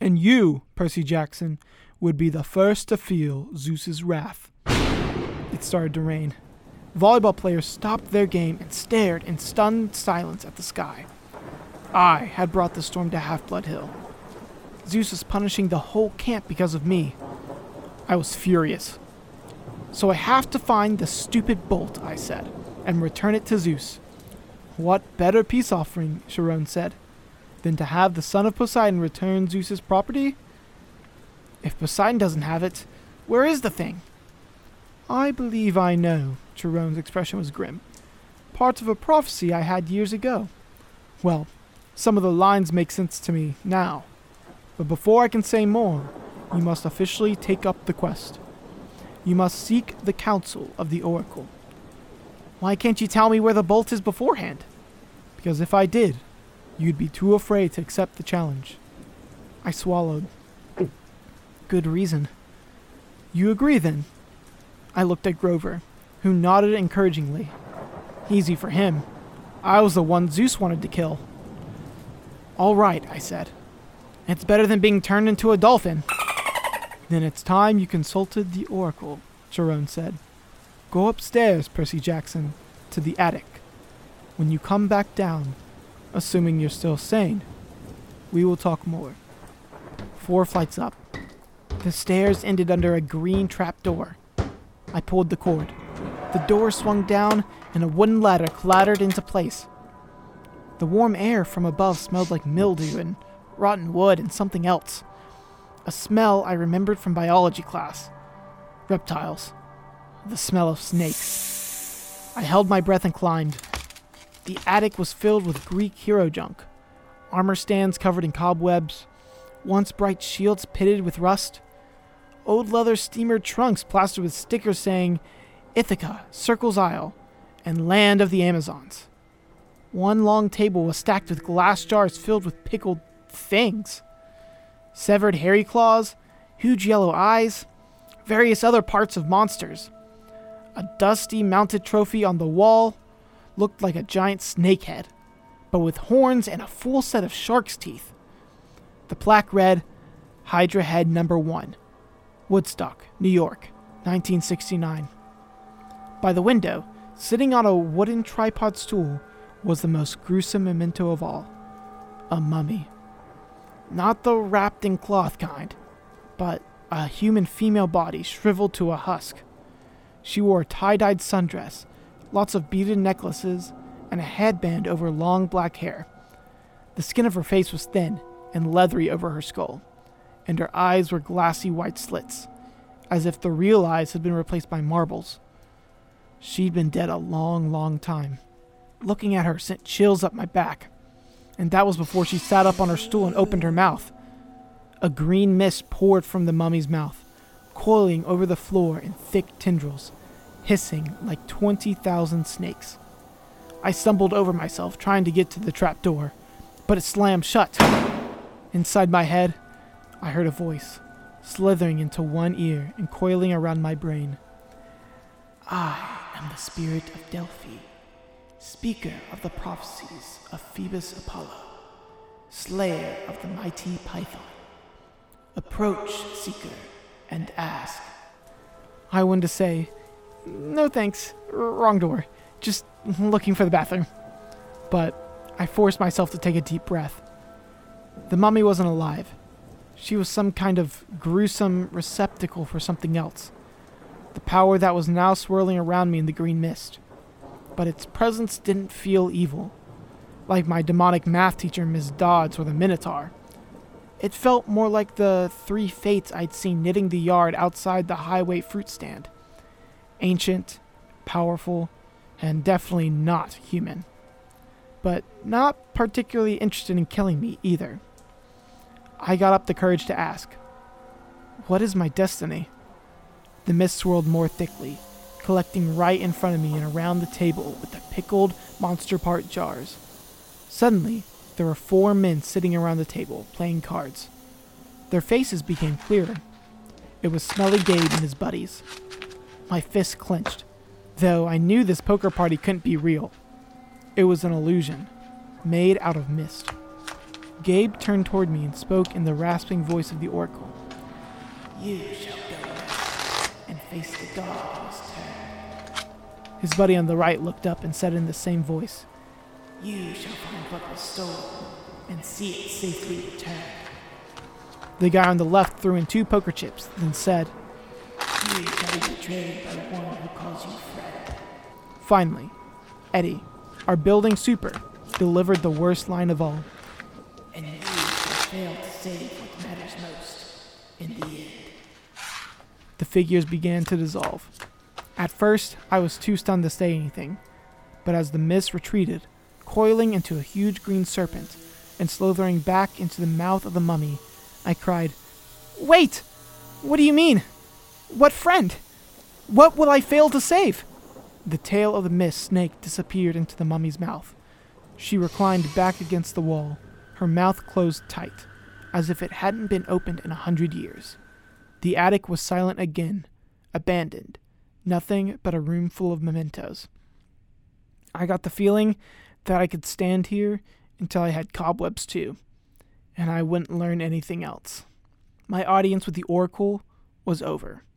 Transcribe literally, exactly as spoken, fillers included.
And you, Percy Jackson, would be the first to feel Zeus's wrath. It started to rain. Volleyball players stopped their game and stared in stunned silence at the sky. I had brought the storm to Half-Blood Hill. Zeus was punishing the whole camp because of me. I was furious. So I have to find the stupid bolt, I said, and return it to Zeus. What better peace offering, Chiron said, than to have the son of Poseidon return Zeus's property? If Poseidon doesn't have it, where is the thing? I believe I know. Chiron's expression was grim. Part of a prophecy I had years ago. Well, some of the lines make sense to me now. But before I can say more, you must officially take up the quest. You must seek the counsel of the oracle. Why can't you tell me where the bolt is beforehand? Because if I did, you'd be too afraid to accept the challenge. I swallowed. Good reason. You agree then? I looked at Grover, who nodded encouragingly. Easy for him. I was the one Zeus wanted to kill. All right, I said. It's better than being turned into a dolphin. Then it's time you consulted the oracle, Chiron said. Go upstairs, Percy Jackson, to the attic. When you come back down, assuming you're still sane, we will talk more. Four flights up. The stairs ended under a green trapdoor. I pulled the cord. The door swung down and a wooden ladder clattered into place. The warm air from above smelled like mildew and rotten wood and something else. A smell I remembered from biology class. Reptiles. The smell of snakes. I held my breath and climbed. The attic was filled with Greek hero junk. Armor stands covered in cobwebs. Once bright shields pitted with rust. Old leather steamer trunks plastered with stickers saying Ithaca, Circle's Isle, and Land of the Amazons. One long table was stacked with glass jars filled with pickled things. Severed hairy claws, huge yellow eyes, various other parts of monsters. A dusty mounted trophy on the wall looked like a giant snake head, but with horns and a full set of shark's teeth. The plaque read, Hydra Head Number One, Woodstock, New York, nineteen sixty-nine. By the window, sitting on a wooden tripod stool, was the most gruesome memento of all. A mummy. Not the wrapped in cloth kind, but a human female body shriveled to a husk. She wore a tie-dyed sundress, lots of beaded necklaces, and a headband over long black hair. The skin of her face was thin and leathery over her skull, and her eyes were glassy white slits, as if the real eyes had been replaced by marbles. She'd been dead a long, long time. Looking at her sent chills up my back, and that was before she sat up on her stool and opened her mouth. A green mist poured from the mummy's mouth, coiling over the floor in thick tendrils, hissing like twenty thousand snakes. I stumbled over myself trying to get to the trap door, but it slammed shut. Inside my head, I heard a voice, slithering into one ear and coiling around my brain. I am the spirit of Delphi, speaker of the prophecies of Phoebus Apollo, slayer of the mighty Python. Approach, seeker, and ask. I wanted to say, no thanks, R- wrong door, just looking for the bathroom. But I forced myself to take a deep breath. The mummy wasn't alive. She was some kind of gruesome receptacle for something else. The power that was now swirling around me in the green mist. But its presence didn't feel evil, like my demonic math teacher, Miss Dodds, or the Minotaur. It felt more like the three fates I'd seen knitting the yard outside the highway fruit stand. Ancient, powerful, and definitely not human. But not particularly interested in killing me either. I got up the courage to ask, what is my destiny? The mist swirled more thickly, collecting right in front of me and around the table with the pickled monster part jars. Suddenly, there were four men sitting around the table, playing cards. Their faces became clearer. It was Smelly Gabe and his buddies. My fists clenched, though I knew this poker party couldn't be real. It was an illusion, made out of mist. Gabe turned toward me and spoke in the rasping voice of the Oracle. You shall go now and face the God who has turned. His buddy on the right looked up and said in the same voice, You shall find what was stolen and see it safely returned. The guy on the left threw in two poker chips, then said, You shall be betrayed by one who calls you friend. Finally, Eddie, our building super, delivered the worst line of all. And you shall fail to save what matters most in the end. The figures began to dissolve. At first, I was too stunned to say anything, but as the mist retreated, coiling into a huge green serpent and slithering back into the mouth of the mummy, I cried, Wait! What do you mean? What friend? What will I fail to save? The tail of the mist snake disappeared into the mummy's mouth. She reclined back against the wall, her mouth closed tight, as if it hadn't been opened in a hundred years. The attic was silent again, abandoned, nothing but a room full of mementos. I got the feeling that I could stand here until I had cobwebs too, and I wouldn't learn anything else. My audience with the Oracle was over.